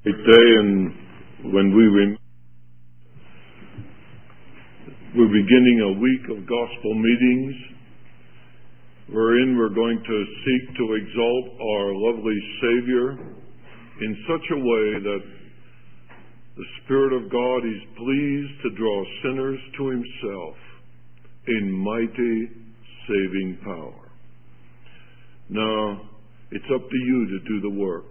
Great day, and when we're beginning a week of gospel meetings wherein we're going to seek to exalt our lovely Savior in such a way that the Spirit of God is pleased to draw sinners to Himself in mighty saving power. Now, it's up to you to do the work.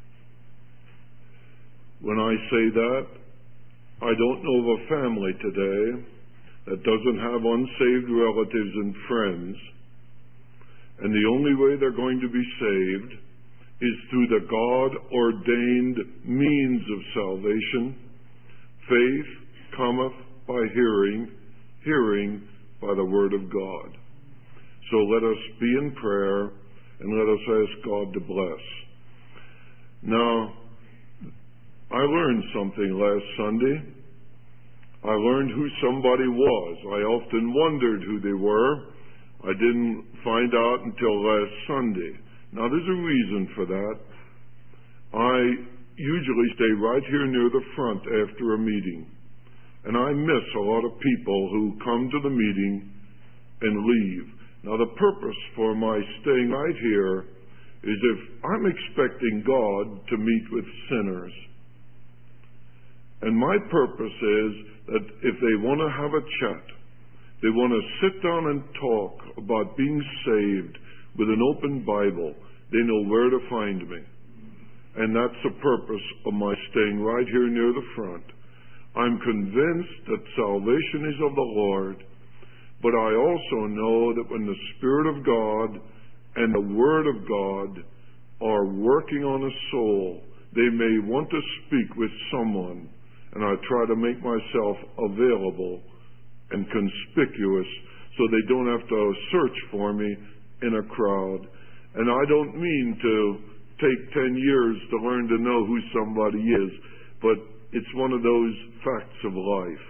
When I say that, I don't know of a family today that doesn't have unsaved relatives and friends, and the only way they're going to be saved is through the God-ordained means of salvation. Faith cometh by hearing, hearing by the Word of God. So let us be in prayer, and let us ask God to bless. Now, I learned something last Sunday. I learned who somebody was. I often wondered who they were. I didn't find out until last Sunday. Now, there's a reason for that. I usually stay right here near the front after a meeting, and I miss a lot of people who come to the meeting and leave. Now, the purpose for my staying right here is if I'm expecting God to meet with sinners. And my purpose is that if they want to have a chat, they want to sit down and talk about being saved with an open Bible, they know where to find me. And that's the purpose of my staying right here near the front. I'm convinced that salvation is of the Lord, but I also know that when the Spirit of God and the Word of God are working on a soul, they may want to speak with someone, and I try to make myself available and conspicuous so they don't have to search for me in a crowd. And I don't mean to take 10 years to learn to know who somebody is, but it's one of those facts of life.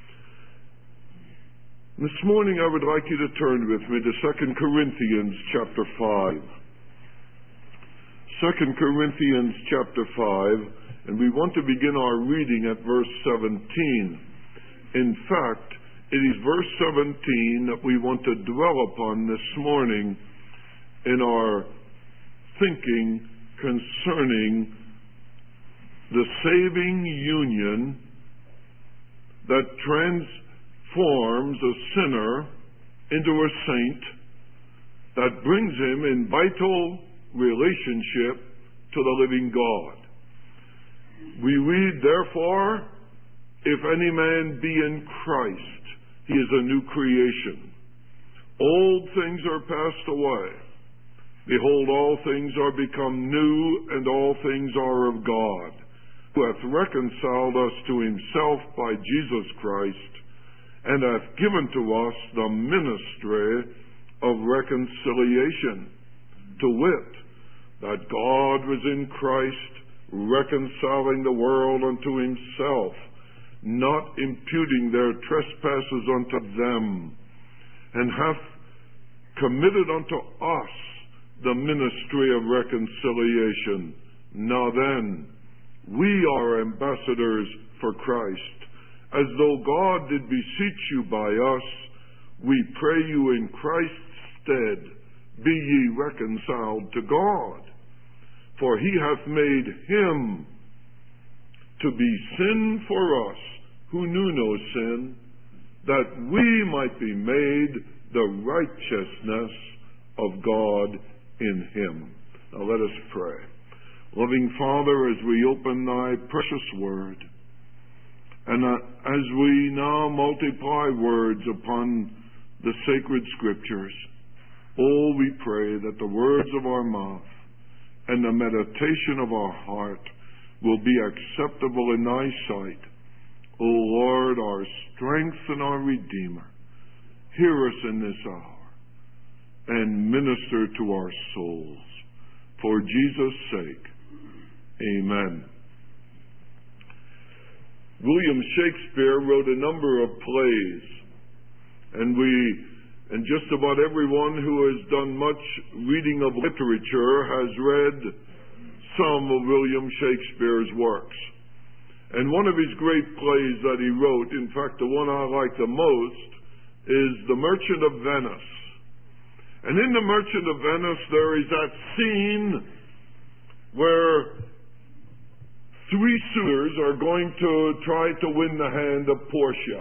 This morning I would like you to turn with me to 2 Corinthians chapter 5. 2 Corinthians chapter 5. And we want to begin our reading at verse 17. In fact, it is verse 17 that we want to dwell upon this morning in our thinking concerning the saving union that transforms a sinner into a saint, that brings him in vital relationship to the living God. We read, therefore, if any man be in Christ, he is a new creation. Old things are passed away. Behold, all things are become new, and all things are of God, who hath reconciled us to himself by Jesus Christ, and hath given to us the ministry of reconciliation, to wit, that God was in Christ, reconciling the world unto himself, not imputing their trespasses unto them, and hath committed unto us the ministry of reconciliation. Now then, we are ambassadors for Christ, as though God did beseech you by us. We pray you in Christ's stead, be ye reconciled to God. For he hath made him to be sin for us, who knew no sin, that we might be made the righteousness of God in him. Now let us pray. Loving Father, as we open thy precious word, and as we now multiply words upon the sacred scriptures, oh, we pray that the words of our mouth and the meditation of our heart will be acceptable in thy sight. O Lord, our strength and our Redeemer, hear us in this hour and minister to our souls. For Jesus' sake, amen. William Shakespeare wrote a number of plays, and just about everyone who has done much reading of literature has read some of William Shakespeare's works. And one of his great plays that he wrote, in fact the one I like the most, is The Merchant of Venice. And in The Merchant of Venice there is that scene where three suitors are going to try to win the hand of Portia.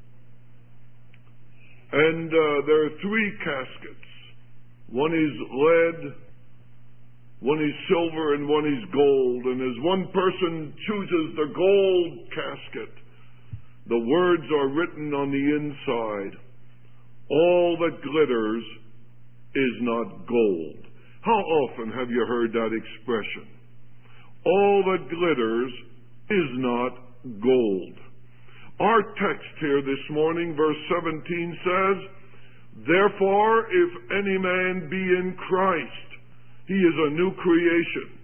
And there are three caskets. One is lead, one is silver, and one is gold. And as one person chooses the gold casket, the words are written on the inside, "All that glitters is not gold." How often have you heard that expression? All that glitters is not gold. Our text here this morning, verse 17 says, "Therefore, if any man be in Christ, he is a new creation.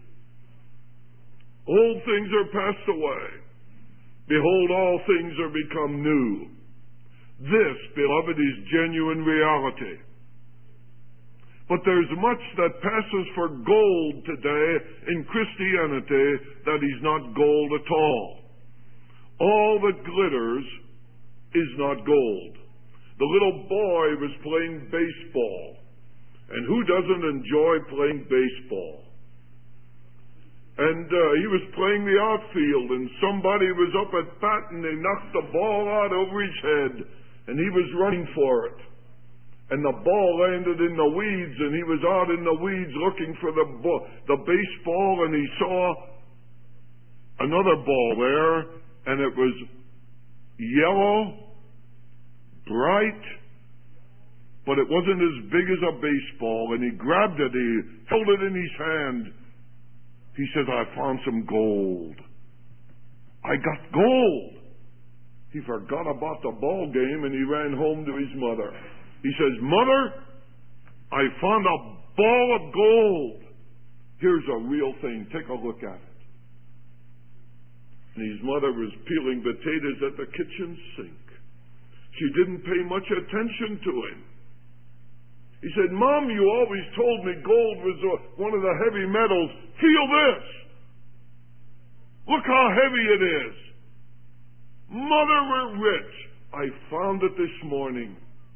Old things are passed away. Behold, all things are become new." This, beloved, is genuine reality. But there's much that passes for gold today in Christianity that is not gold at all. All that glitters is not gold. The little boy was playing baseball. And who doesn't enjoy playing baseball? And he was playing the outfield, and somebody was up at bat, and they knocked the ball out over his head, and he was running for it. And the ball landed in the weeds, and he was out in the weeds looking for the baseball, and he saw another ball there, and it was yellow, bright, but it wasn't as big as a baseball, and he grabbed it, he held it in his hand. He says, "I found some gold. I got gold." He forgot about the ball game, and he ran home to his mother. He says, "Mother, I found a ball of gold. Here's a real thing. Take a look at it." And his mother was peeling potatoes at the kitchen sink. She didn't pay much attention to him. He said, "Mom, you always told me gold was one of the heavy metals. Feel this. Look how heavy it is. Mother, we're rich. I found it this morning."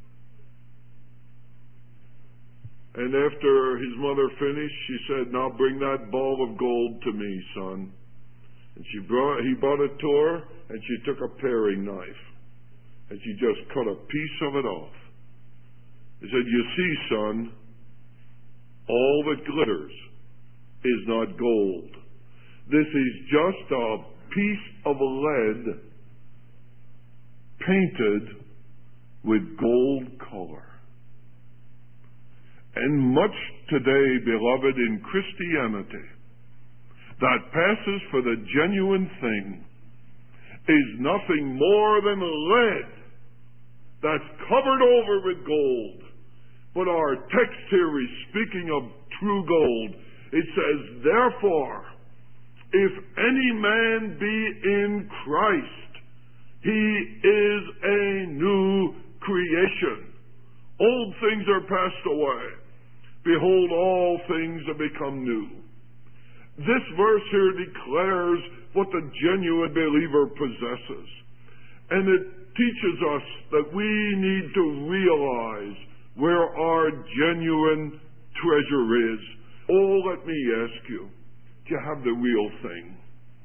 And after his mother finished, she said, "Now bring that ball of gold to me, son." And he brought it to her, and she took a paring knife, and she just cut a piece of it off. He said, "You see, son, all that glitters is not gold. This is just a piece of lead painted with gold color." And much today, beloved, in Christianity, that passes for the genuine thing is nothing more than lead that's covered over with gold. But our text here is speaking of true gold. It says, "Therefore, if any man be in Christ, he is a new creation. Old things are passed away. Behold, all things have become new." This verse here declares what the genuine believer possesses. And it teaches us that we need to realize where our genuine treasure is. Oh, let me ask you, do you have the real thing?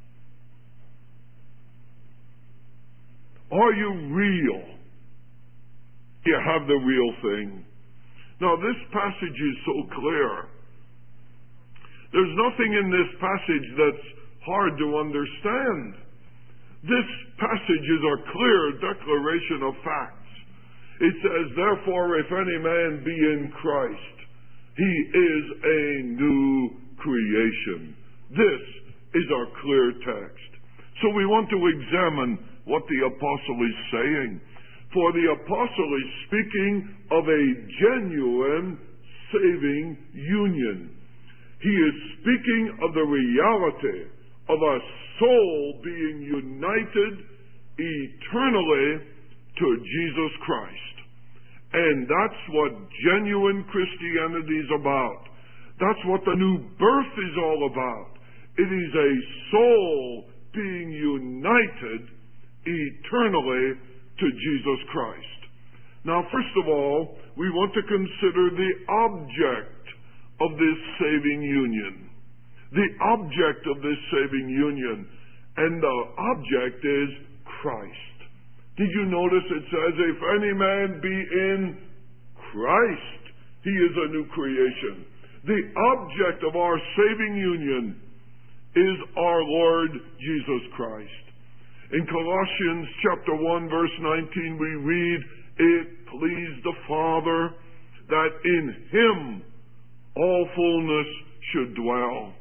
Are you real? Do you have the real thing? Now, this passage is so clear. There's nothing in this passage that's hard to understand. This passage is a clear declaration of facts. It says, "Therefore, if any man be in Christ, he is a new creation." This is our clear text. So we want to examine what the apostle is saying. For the apostle is speaking of a genuine saving union. He is speaking of the reality of a soul being united eternally to Jesus Christ. And that's what genuine Christianity is about. That's what the new birth is all about. It is a soul being united eternally to Jesus Christ. Now, first of all, we want to consider the object of this saving union. The object of this saving union. And the object is Christ. Did you notice it says, if any man be in Christ, he is a new creation. The object of our saving union is our Lord Jesus Christ. In Colossians chapter 1 verse 19 we read, it pleased the Father that in Him all fullness should dwell.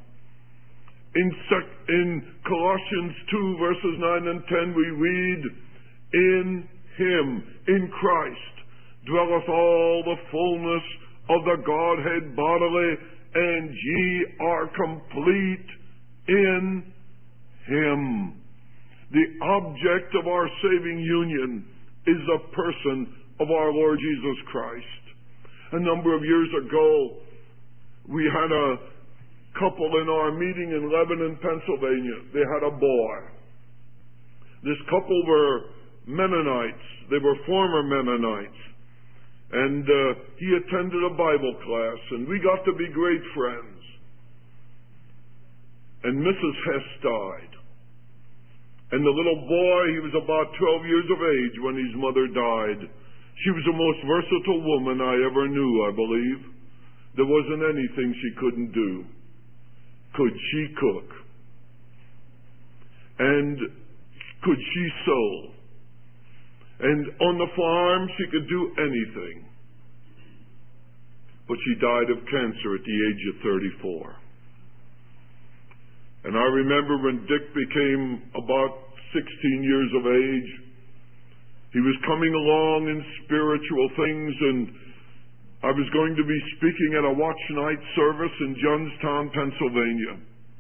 In Colossians 2 verses 9 and 10 we read, in Him, in Christ, dwelleth all the fullness of the Godhead bodily, and ye are complete in Him. The object of our saving union is the person of our Lord Jesus Christ. A number of years ago, we had a couple in our meeting in Lebanon, Pennsylvania. They had a boy. This couple were Mennonites. They were former Mennonites. And he attended a Bible class, and we got to be great friends. And Mrs. Hess died. And the little boy, he was about 12 years of age when his mother died. She was the most versatile woman I ever knew, I believe. There wasn't anything she couldn't do. Could she cook? And could she sew? And on the farm, she could do anything. But she died of cancer at the age of 34. And I remember when Dick became about 16 years of age, he was coming along in spiritual things, and I was going to be speaking at a watch night service in Johnstown, Pennsylvania.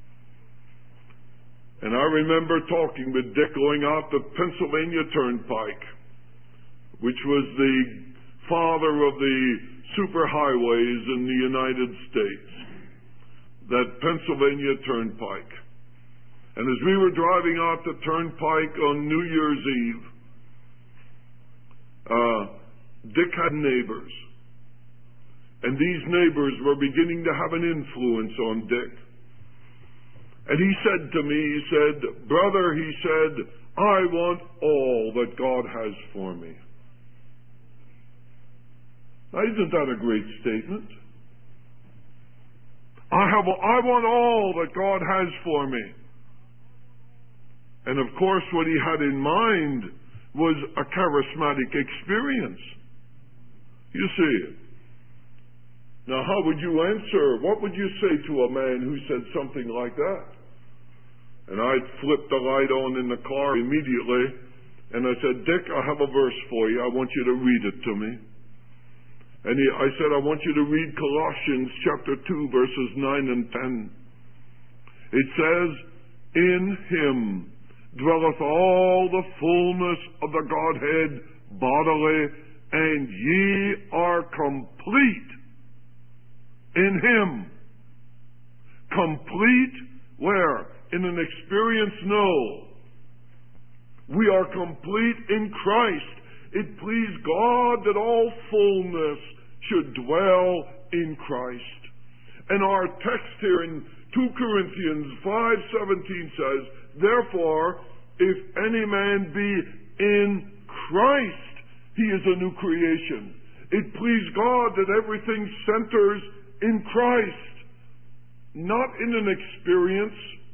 And I remember talking with Dick going out the Pennsylvania Turnpike, which was the father of the superhighways in the United States, that Pennsylvania Turnpike. And as we were driving out the turnpike on New Year's Eve, Dick had neighbors. And these neighbors were beginning to have an influence on Dick. And he said to me, he said, brother, he said, I want all that God has for me. Now, isn't that a great statement? I want all that God has for me. And of course, what he had in mind was a charismatic experience. You see. Now, how would you answer? What would you say to a man who said something like that? And I'd flip the light on in the car immediately, and I said, Dick, I have a verse for you. I want you to read it to me. And I said, I want you to read Colossians chapter 2, verses 9 and 10. It says, in Him dwelleth all the fullness of the Godhead bodily, and ye are complete in Him. Complete where? In an experience? No. We are complete in Christ. It pleased God that all fullness should dwell in Christ. And our text here in 2 Corinthians 5:17 says, therefore, if any man be in Christ, he is a new creation. It pleased God that everything centers in Christ, not in an experience,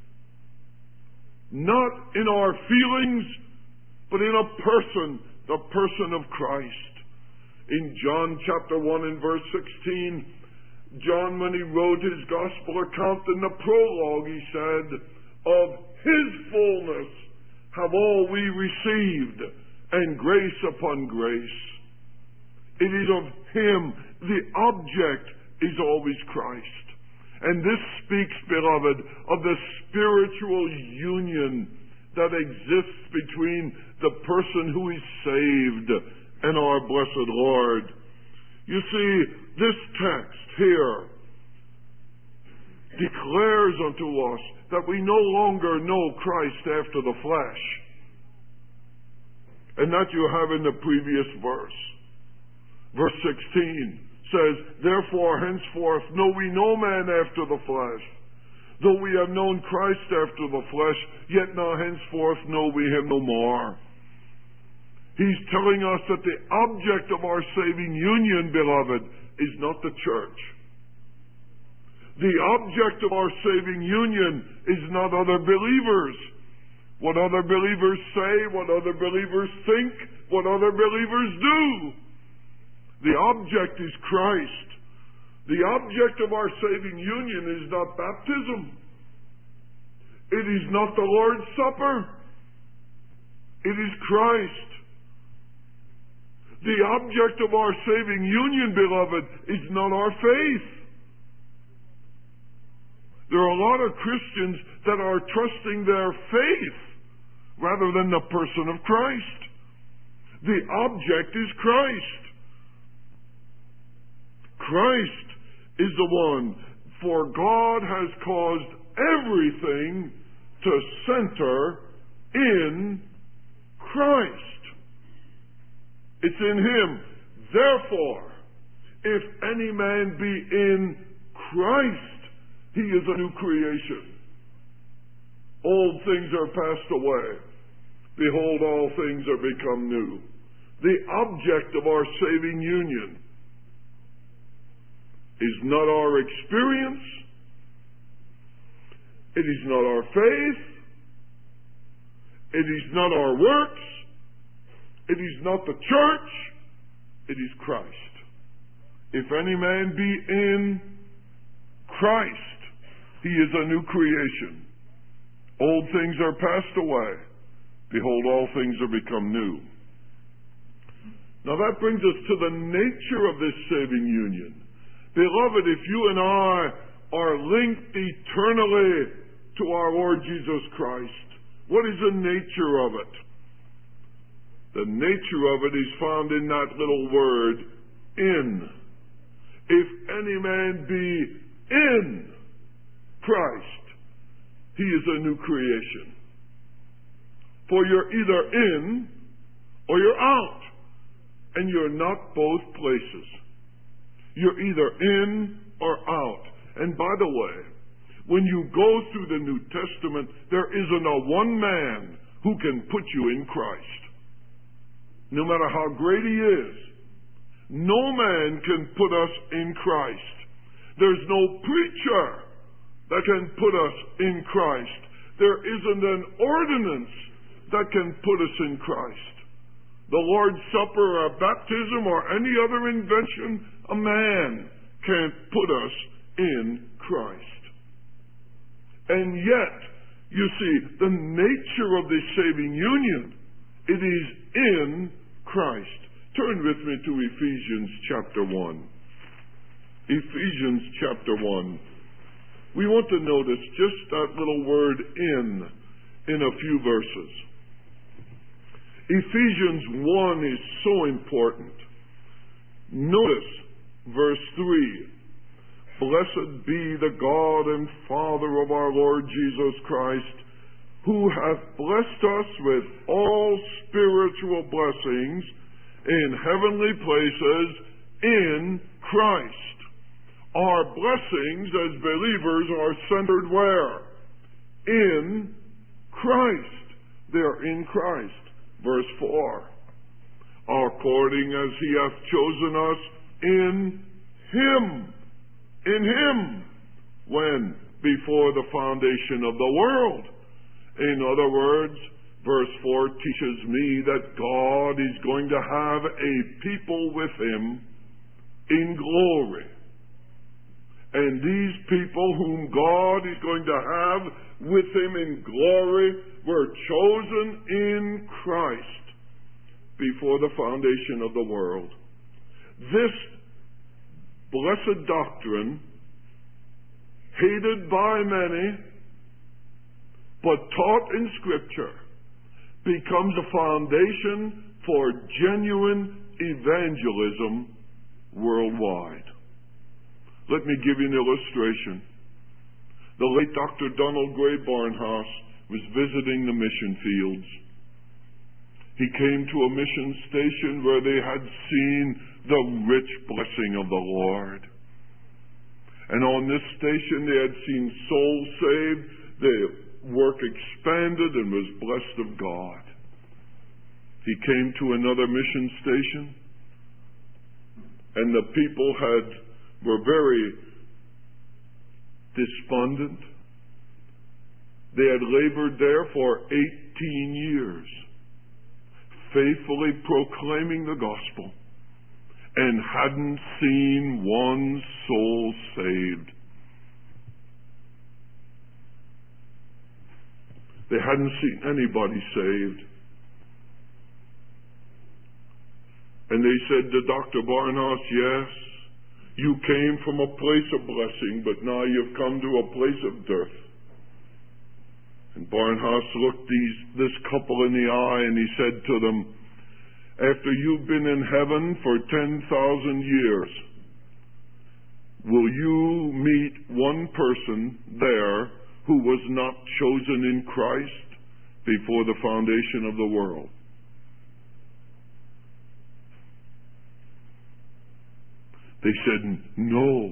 not in our feelings, but in a person, the person of Christ. In John chapter 1 and verse 16, John, when he wrote his gospel account in the prologue, he said, of His fullness have all we received, and grace upon grace. It is of Him. The object is always Christ. And this speaks, beloved, of the spiritual union that exists between the person who is saved and our blessed Lord. You see, this text here declares unto us that we no longer know Christ after the flesh. And that you have in the previous verse. Verse 16 says, "Therefore henceforth know we no man after the flesh. Though we have known Christ after the flesh, yet now henceforth know we him no more." He's telling us that the object of our saving union, beloved, is not the church. The object of our saving union is not other believers. What other believers say, what other believers think, what other believers do. The object is Christ. The object of our saving union is not baptism. It is not the Lord's Supper. It is Christ. The object of our saving union, beloved, is not our faith. There are a lot of Christians that are trusting their faith rather than the person of Christ. The object is Christ. Christ is the one, for God has caused everything to center in Christ. It's in Him. Therefore, if any man be in Christ, he is a new creation. Old things are passed away. Behold, all things are become new. The object of our saving union is not our experience. It is not our faith. It is not our works. It is not the church. It is Christ. If any man be in Christ, he is a new creation. Old things are passed away. Behold, all things are become new. Now that brings us to the nature of this saving union. Beloved, if you and I are linked eternally to our Lord Jesus Christ, what is the nature of it? The nature of it is found in that little word, in. If any man be in Christ, he is a new creation. For you're either in or you're out. And you're not both places. You're either in or out. And by the way, when you go through the New Testament, there isn't a one man who can put you in Christ. No matter how great he is, no man can put us in Christ. There's no preacher that can put us in Christ. There isn't an ordinance that can put us in Christ. The Lord's Supper or baptism or any other invention, a man can't put us in Christ. And yet, you see, the nature of this saving union, it is in Christ. Turn with me to Ephesians chapter 1. Ephesians chapter 1. We want to notice just that little word in a few verses. Ephesians 1 is so important. Notice verse 3. Blessed be the God and Father of our Lord Jesus Christ, who hath blessed us with all spiritual blessings in heavenly places in Christ. Our blessings as believers are centered where? In Christ. They're in Christ. Verse 4. According as he hath chosen us in Him. In Him. When? Before the foundation of the world. In other words, verse 4 teaches me that God is going to have a people with Him in glory. And these people whom God is going to have with Him in glory were chosen in Christ before the foundation of the world. This blessed doctrine, hated by many, but taught in Scripture, becomes a foundation for genuine evangelism worldwide. Let me give you an illustration. The late Dr. Donald Gray Barnhouse was visiting the mission fields. He came to a mission station where they had seen the rich blessing of the Lord. And on this station they had seen souls saved, their work expanded and was blessed of God. He came to another mission station, and the people were very despondent. They had labored there for 18 years, faithfully proclaiming the gospel, and hadn't seen one soul saved. They hadn't seen anybody saved. And they said to Dr. Barnhouse, yes, you came from a place of blessing, but now you've come to a place of dearth. And Barnhouse looked this couple in the eye and he said to them, after you've been in heaven for 10,000 years, will you meet one person there who was not chosen in Christ before the foundation of the world? They said, no.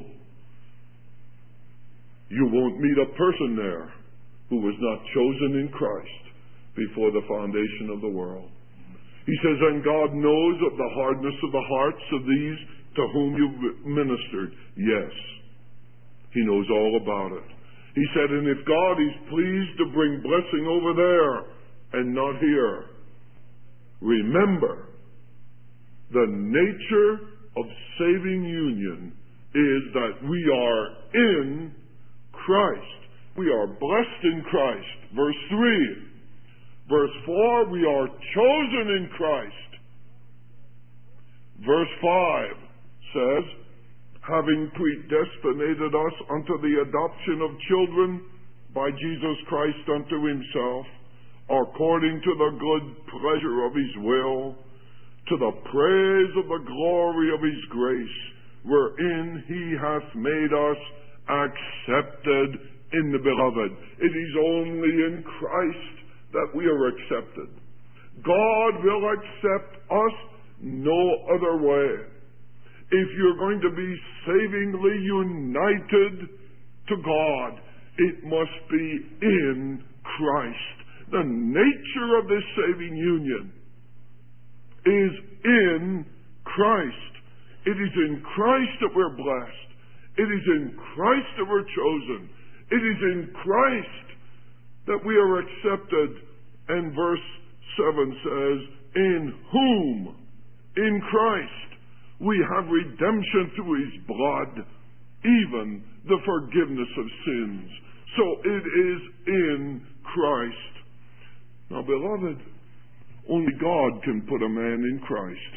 You won't meet a person there who was not chosen in Christ before the foundation of the world. He says, and God knows of the hardness of the hearts of these to whom you've ministered. Yes, He knows all about it. He said, and if God is pleased to bring blessing over there and not here, remember, the nature of saving union is that we are in Christ. We are blessed in Christ. Verse 3. Verse 4, we are chosen in Christ. Verse 5 says, having predestinated us unto the adoption of children by Jesus Christ unto Himself, according to the good pleasure of His will, to the praise of the glory of His grace, wherein He hath made us accepted in the Beloved. It is only in Christ that we are accepted. God will accept us no other way. If you're going to be savingly united to God, it must be in Christ. The nature of this saving union is in Christ. It is in Christ that we're blessed. It is in Christ that we're chosen. It is in Christ that we are accepted. And verse 7 says, in whom, in Christ, we have redemption through His blood, even the forgiveness of sins. So it is in Christ. Now, beloved, only God can put a man in Christ.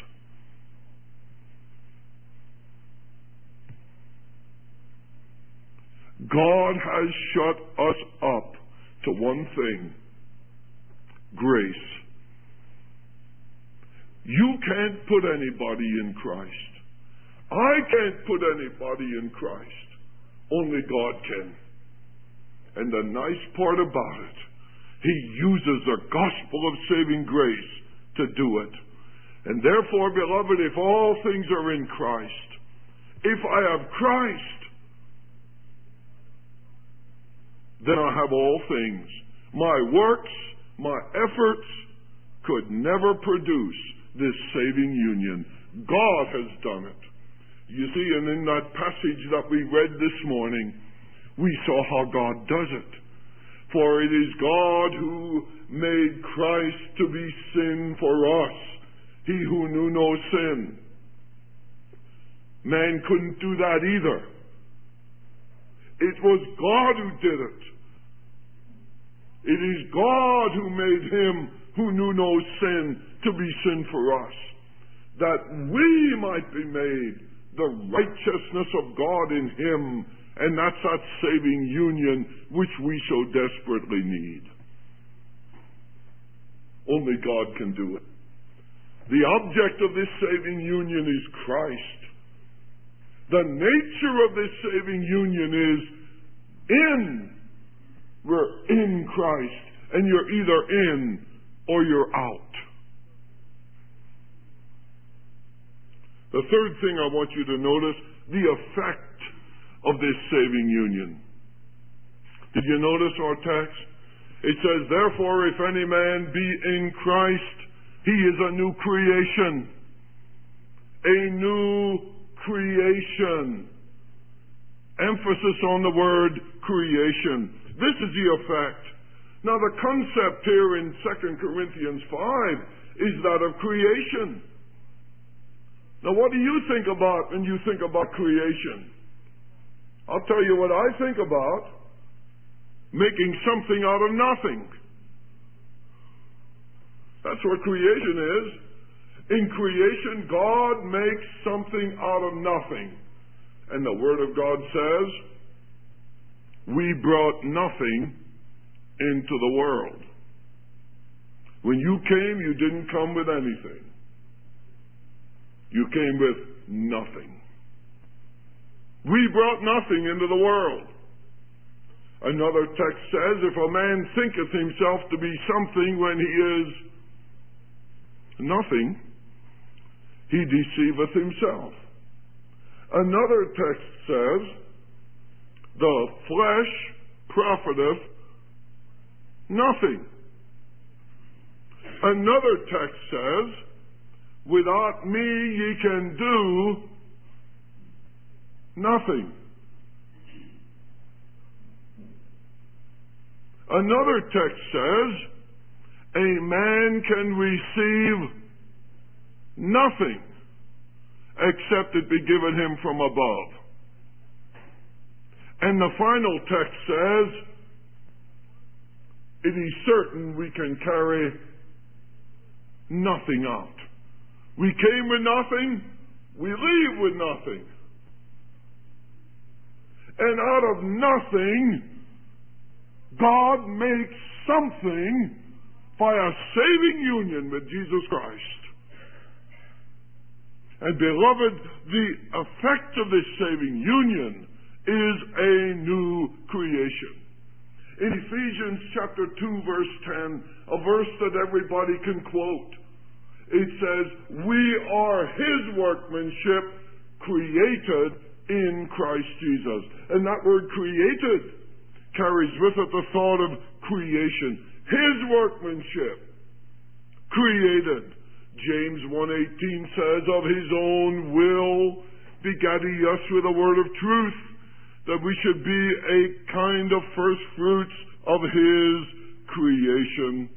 God has shut us up to one thing: grace. You can't put anybody in Christ. I can't put anybody in Christ. Only God can. And the nice part about it, He uses the gospel of saving grace to do it. And therefore, beloved, if all things are in Christ, if I have Christ, then I have all things. My works, my efforts could never produce this saving union. God has done it. You see, and in that passage that we read this morning, we saw how God does it. For it is God who made Christ to be sin for us, He who knew no sin. Man couldn't do that either. It was God who did it. It is God who made Him who knew no sin to be sin for us, that we might be made the righteousness of God in Him. And that's that saving union which we so desperately need. Only God can do it. The object of this saving union is Christ. The nature of this saving union is in We're in Christ, and you're either in or you're out. The third thing I want you to notice, the effect of this saving union. Did you notice our text? It says, therefore, if any man be in Christ, he is a new creation. A new creation. Emphasis on the word creation. This is the effect. Now, the concept here in 2 Corinthians 5 is that of creation. Now, what do you think about when you think about creation? I'll tell you what I think about. Making something out of nothing. That's what creation is. In creation, God makes something out of nothing. And the Word of God says, we brought nothing into the world. When you came, you didn't come with anything. You came with nothing. We brought nothing into the world. Another text says, if a man thinketh himself to be something when he is nothing, he deceiveth himself. Another text says, the flesh profiteth nothing. Another text says, without me ye can do nothing. Another text says, a man can receive nothing except it be given him from above. And the final text says, it is certain we can carry nothing out. We came with nothing, we leave with nothing. And out of nothing, God makes something by a saving union with Jesus Christ. And beloved, the effect of this saving union is a new creation. In Ephesians chapter 2 verse 10, a verse that everybody can quote, it says, we are His workmanship created in Christ Jesus. And that word created carries with it the thought of creation. His workmanship created. James 1:18 says, of His own will begat He us with a word of truth, that we should be a kind of first fruits of His creation.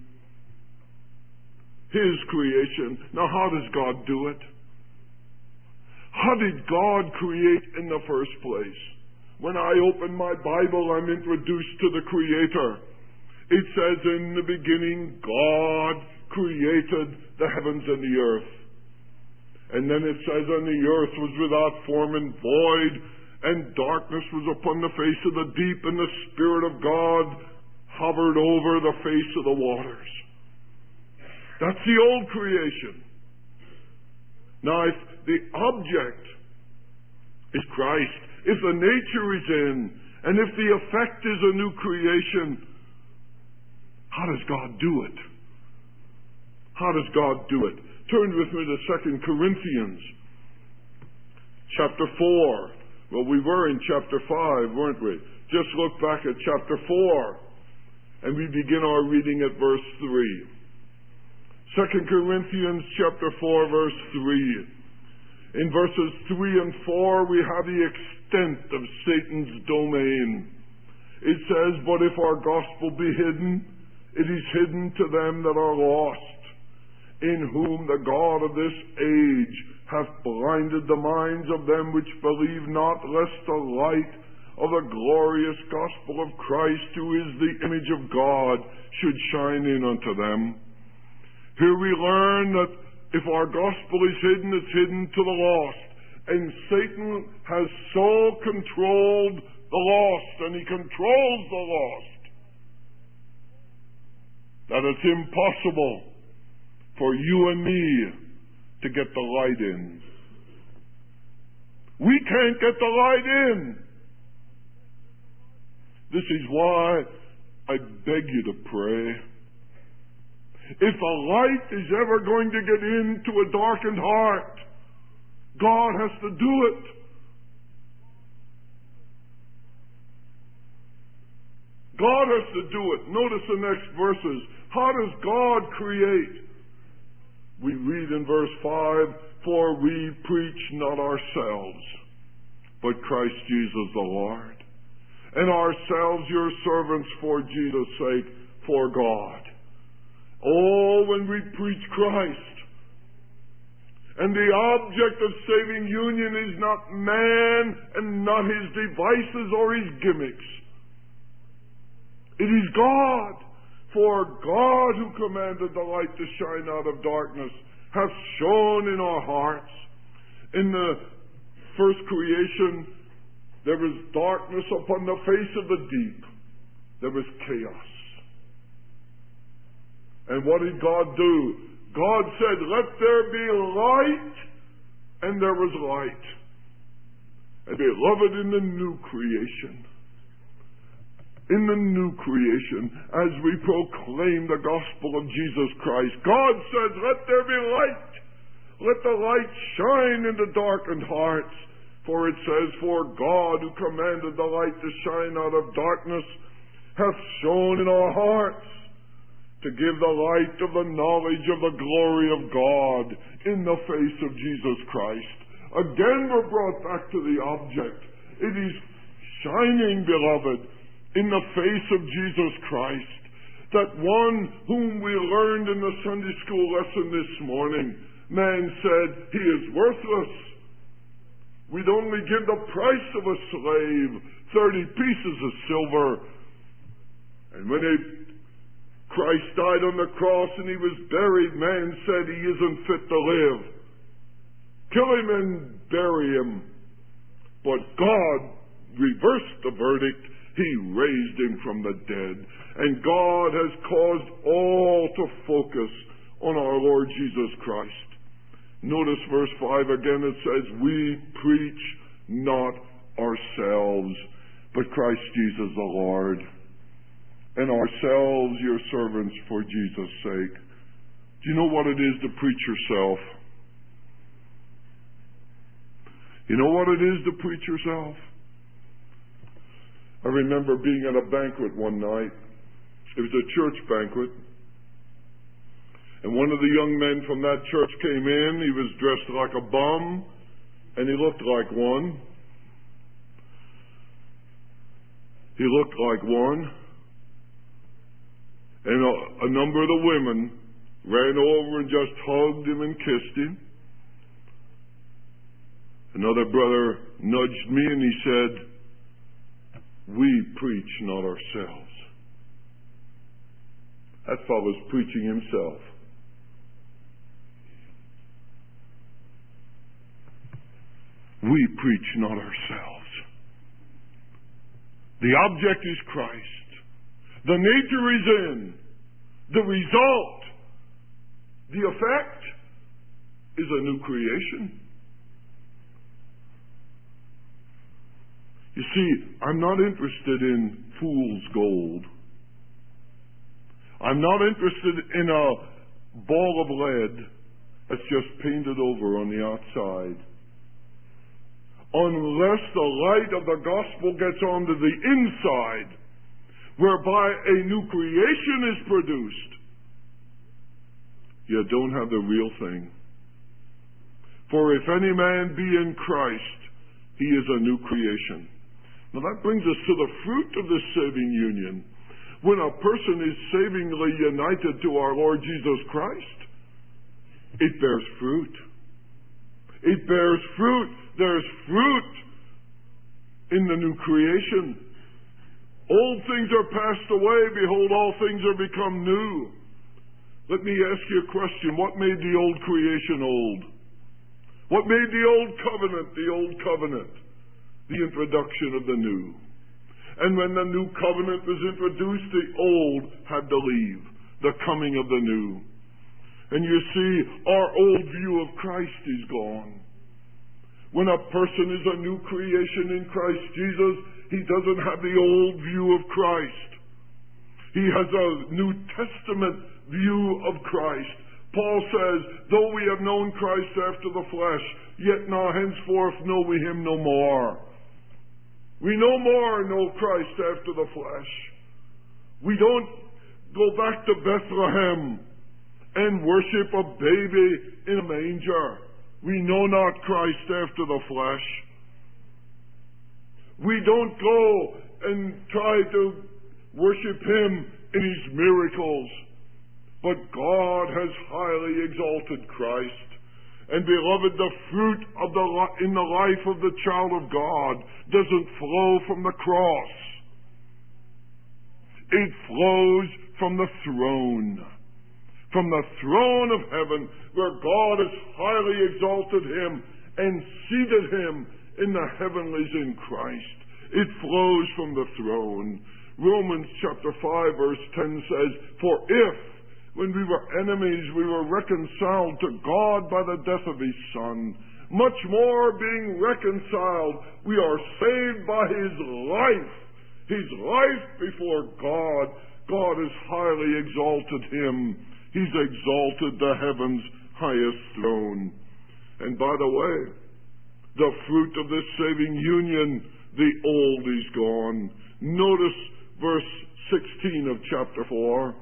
His creation. Now, how does God do it? How did God create in the first place? When I open my Bible, I'm introduced to the Creator. It says, in the beginning, God created the heavens and the earth. And then it says, and the earth was without form and void, and darkness was upon the face of the deep, and the Spirit of God hovered over the face of the waters. That's the old creation. Now, if the object is Christ, if the nature is in, and if the effect is a new creation, how does God do it? How does God do it? Turn with me to 2 Corinthians chapter 4. Well, we were in chapter 5, weren't we? Just look back at chapter 4, and we begin our reading at verse 3. 2 Corinthians chapter 4, verse 3. In verses 3 and 4, we have the extent of Satan's domain. It says, but if our gospel be hidden, it is hidden to them that are lost, in whom the God of this age hath blinded the minds of them which believe not, lest the light of the glorious gospel of Christ, who is the image of God, should shine in unto them. Here we learn that if our gospel is hidden, it's hidden to the lost. And Satan has so controlled the lost, and he controls the lost, that it's impossible for you and me to get the light in. We can't get the light in. This is why I beg you to pray. If a light is ever going to get into a darkened heart, God has to do it. God has to do it. Notice the next verses. How does God create? We read in verse 5, "For we preach not ourselves, but Christ Jesus the Lord, and ourselves your servants for Jesus' sake, for God." Oh, when we preach Christ, and the object of saving union is not man and not his devices or his gimmicks. It is God. For God, who commanded the light to shine out of darkness, hath shone in our hearts. In the first creation, there was darkness upon the face of the deep. There was chaos. And what did God do? God said, "Let there be light," and there was light. And beloved, in the new creation, as we proclaim the gospel of Jesus Christ, God says, "Let there be light. Let the light shine in the darkened hearts." For it says, "For God, who commanded the light to shine out of darkness, hath shone in our hearts, to give the light of the knowledge of the glory of God in the face of Jesus Christ." Again, we're brought back to the object. It is shining, beloved, in the face of Jesus Christ, that one whom we learned in the Sunday school lesson this morning, man said, "He is worthless. We'd only give the price of a slave, 30 pieces of silver." And when Christ died on the cross and he was buried, man said, "He isn't fit to live. Kill him and bury him." But God reversed the verdict. He raised him from the dead. And God has caused all to focus on our Lord Jesus Christ. Notice verse 5 again. It says, "We preach not ourselves, but Christ Jesus the Lord, and ourselves your servants for Jesus' sake." Do you know what it is to preach yourself? You know what it is to preach yourself? I remember being at a banquet one night. It was a church banquet. And one of the young men from that church came in. He was dressed like a bum, and he looked like one. And a number of the women ran over and just hugged him and kissed him. Another brother nudged me and he said, "We preach not ourselves." That fellow's preaching himself. We preach not ourselves. The object is Christ. The nature is in. The result, the effect, is a new creation. You see, I'm not interested in fool's gold. I'm not interested in a ball of lead that's just painted over on the outside. Unless the light of the gospel gets onto the inside, whereby a new creation is produced, you don't have the real thing. For if any man be in Christ, he is a new creation. Now that brings us to the fruit of the saving union. When a person is savingly united to our Lord Jesus Christ, it bears fruit. It bears fruit. There's fruit in the new creation. Old things are passed away. Behold, all things are become new. Let me ask you a question. What made the old creation old? What made the old covenant the old covenant? The introduction of the new. And when the new covenant was introduced, the old had to leave. The coming of the new. And you see, our old view of Christ is gone. When a person is a new creation in Christ Jesus, he doesn't have the old view of Christ. He has a New Testament view of Christ. Paul says, though we have known Christ after the flesh, yet now henceforth know we him no more. We no more know Christ after the flesh. We don't go back to Bethlehem and worship a baby in a manger. We know not Christ after the flesh. We don't go and try to worship him in his miracles. But God has highly exalted Christ. And beloved, the fruit of in the life of the child of God doesn't flow from the cross. It flows from the throne. From the throne of heaven, where God has highly exalted him and seated him in the heavenlies in Christ. It flows from the throne. Romans chapter 5 verse 10 says, for if, when we were enemies, we were reconciled to God by the death of his Son, much more being reconciled, we are saved by his life. His life before God. God has highly exalted him. He's exalted the heaven's highest throne. And by the way, the fruit of this saving union, the old is gone. Notice verse 16 of chapter 4.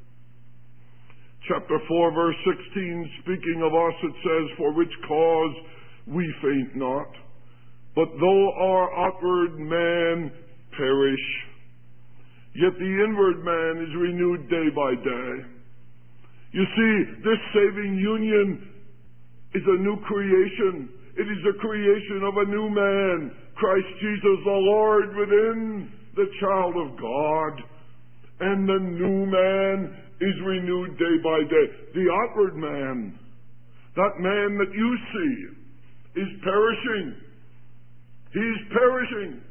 Chapter 4, verse 16, speaking of us, it says, for which cause we faint not, but though our outward man perish, yet the inward man is renewed day by day. You see, this saving union is a new creation. It is a creation of a new man, Christ Jesus the Lord within the child of God. And the new man is renewed day by day. The outward man, that man that you see, is perishing. He's perishing.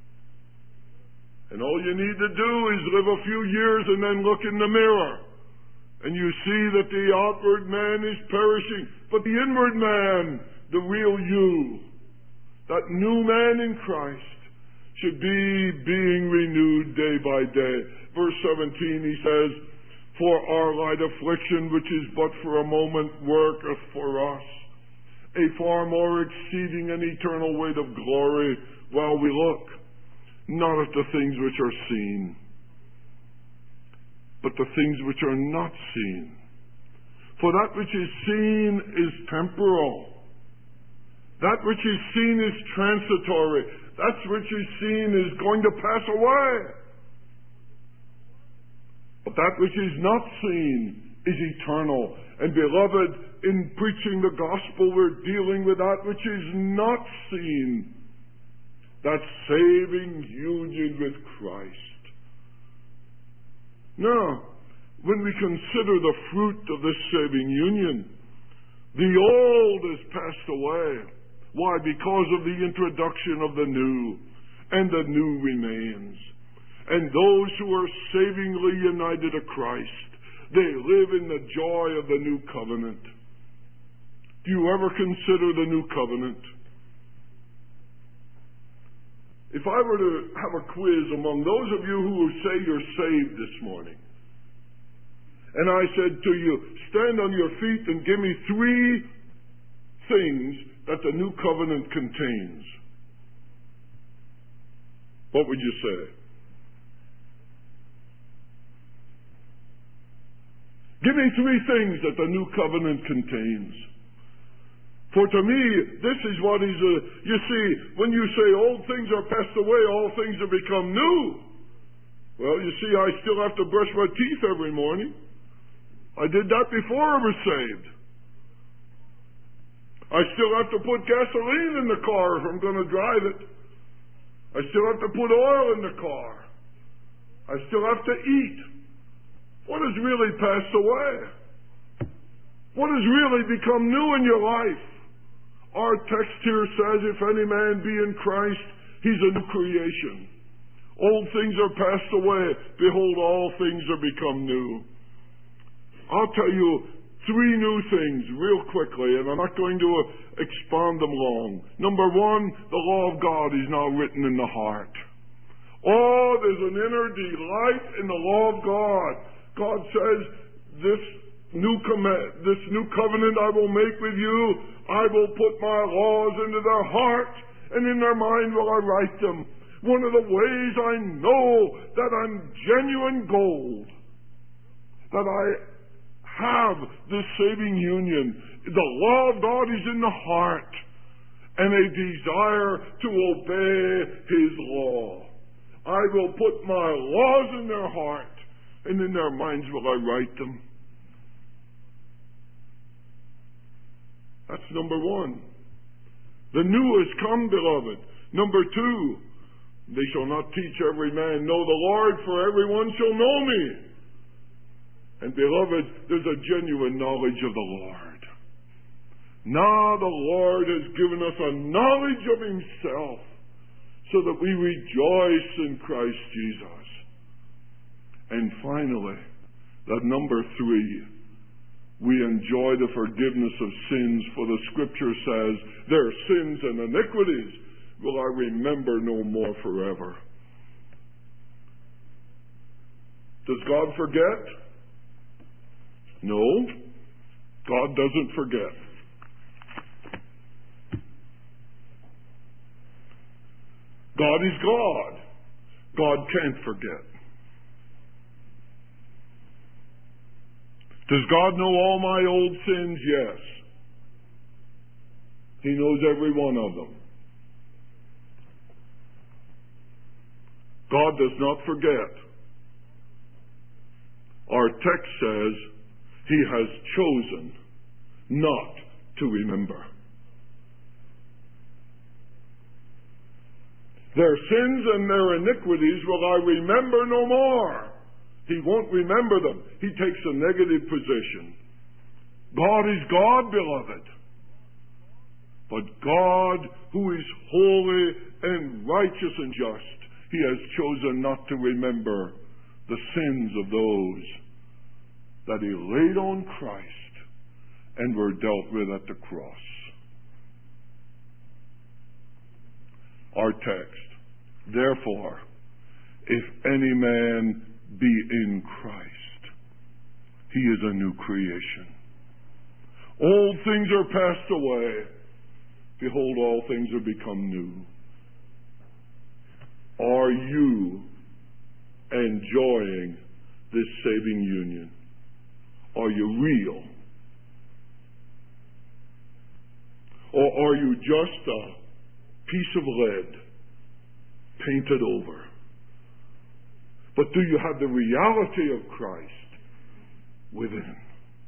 And all you need to do is live a few years and then look in the mirror. And you see that the outward man is perishing. But the inward man, the real you, that new man in Christ, should be being renewed day by day. Verse 17, he says, for our light affliction, which is but for a moment, worketh for us a far more exceeding and eternal weight of glory, while we look not at the things which are seen, but the things which are not seen. For that which is seen is temporal. That which is seen is transitory. That which is seen is going to pass away. But that which is not seen is eternal. And beloved, in preaching the gospel, we're dealing with that which is not seen. That saving union with Christ. Now, when we consider the fruit of this saving union, the old has passed away. Why? Because of the introduction of the new, and the new remains. And those who are savingly united to Christ, they live in the joy of the new covenant. Do you ever consider the new covenant? If I were to have a quiz among those of you who say you're saved this morning, and I said to you, stand on your feet and give me 3 things that the new covenant contains, what would you say? Give me 3 things that the new covenant contains. For to me, this is what is, you see, when you say old things are passed away, all things have become new. Well, you see, I still have to brush my teeth every morning. I did that before I was saved. I still have to put gasoline in the car if I'm going to drive it. I still have to put oil in the car. I still have to eat. What has really passed away? What has really become new in your life? Our text here says, if any man be in Christ, he's a new creation. Old things are passed away. Behold, all things are become new. I'll tell you 3 new things real quickly, and I'm not going to expound them long. Number 1, the law of God is now written in the heart. Oh, there's an inner delight in the law of God. God says, this new covenant I will make with you, I will put my laws into their heart, and in their mind will I write them. One of the ways I know that I'm genuine gold, that I have this saving union, the law of God is in the heart, and a desire to obey His law. I will put my laws in their heart, and in their minds will I write them. That's number one. The new has come, beloved. Number two, they shall not teach every man, know the Lord, for everyone shall know me. And beloved, there's a genuine knowledge of the Lord. Now the Lord has given us a knowledge of Himself, so that we rejoice in Christ Jesus. And finally, that number three, we enjoy the forgiveness of sins, for the Scripture says, their sins and iniquities will I remember no more forever. Does God forget? No, God doesn't forget. God is God. God can't forget. Does God know all my old sins? Yes. He knows every one of them. God does not forget. Our text says He has chosen not to remember. Their sins and their iniquities will I remember no more. He won't remember them. He takes a negative position. God is God, beloved. But God, who is holy and righteous and just, He has chosen not to remember the sins of those that He laid on Christ and were dealt with at the cross. Our text. Therefore, if any man be in Christ, he is a new creation. Old things are passed away. Behold, all things are become new. Are you enjoying this saving union? Are you real? Or are you just a piece of lead painted over? But do you have the reality of Christ within?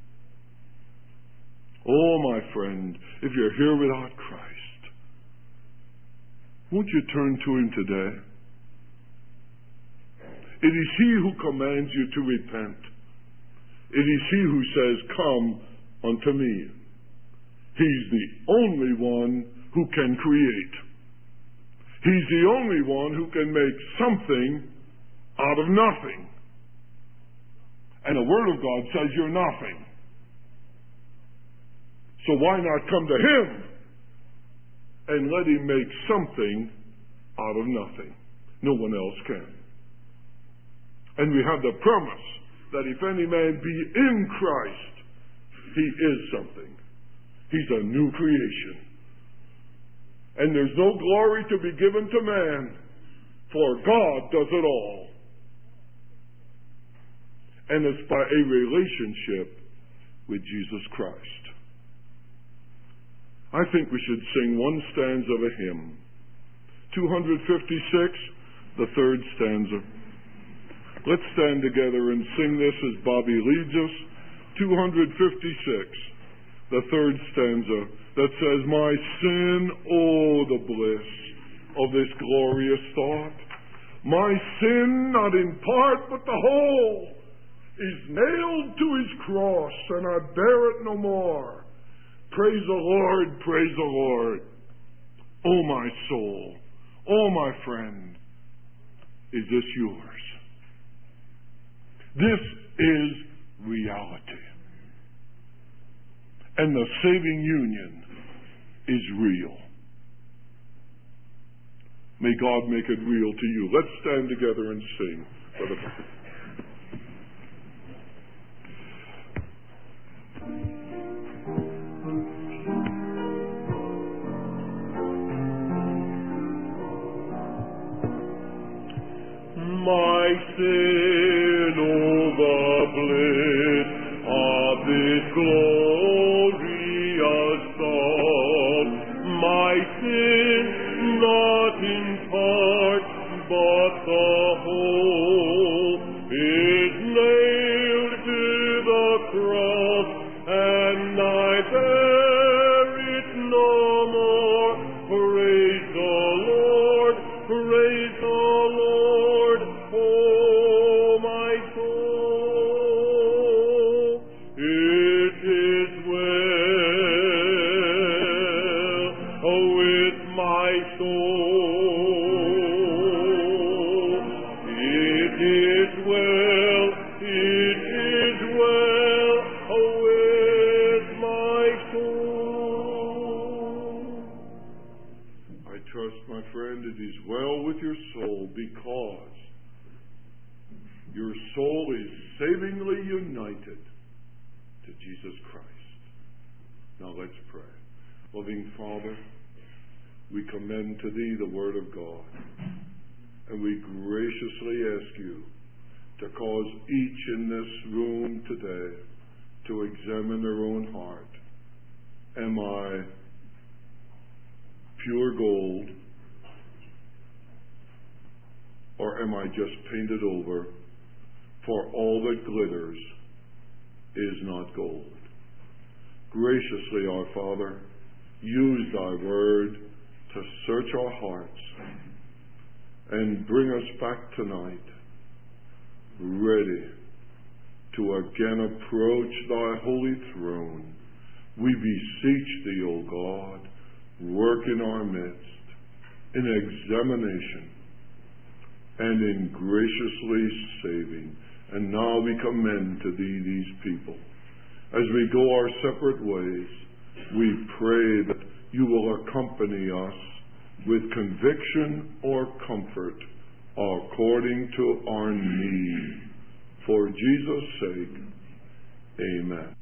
Oh, my friend, if you're here without Christ, won't you turn to Him today? It is He who commands you to repent. It is He who says, come unto me. He's the only one who can create. He's the only one who can make something out of nothing. And the Word of God says you're nothing. So why not come to Him and let Him make something out of nothing? No one else can. And we have the promise that if any man be in Christ, he is something. He's a new creation. And there's no glory to be given to man, for God does it all. And it's by a relationship with Jesus Christ. I think we should sing one stanza of a hymn. 256, the third stanza. Let's stand together and sing this as Bobby leads us. 256, the third stanza, that says, my sin, oh, the bliss of this glorious thought. My sin, not in part but the whole, is nailed to His cross, and I bear it no more. Praise the Lord, praise the Lord. Oh, my soul, oh, my friend, is this yours? This is reality. And the saving union is real. May God make it real to you. Let's stand together and sing. Brother. My sin, oh, the bliss of this glorious song. My sin, not in part, but the whole, is nailed to the cross, and I bear it no more. Praise the Lord, praise the Lord, oh my soul. It is well with my soul. It is well with my soul. I trust, my friend, it is well with your soul, because your soul is savingly united to Jesus Christ. Now let's pray. Loving Father, we commend to Thee the Word of God, and we graciously ask You to cause each in this room today to examine their own heart. Am I pure gold, or am I just painted over? For all that glitters is not gold. Graciously, our Father, use Thy Word to search our hearts and bring us back tonight ready to again approach Thy holy throne. We beseech Thee, O God, work in our midst in examination and in graciously saving. And now we commend to Thee these people. As we go our separate ways, we pray that You will accompany us with conviction or comfort according to our need. For Jesus' sake, amen.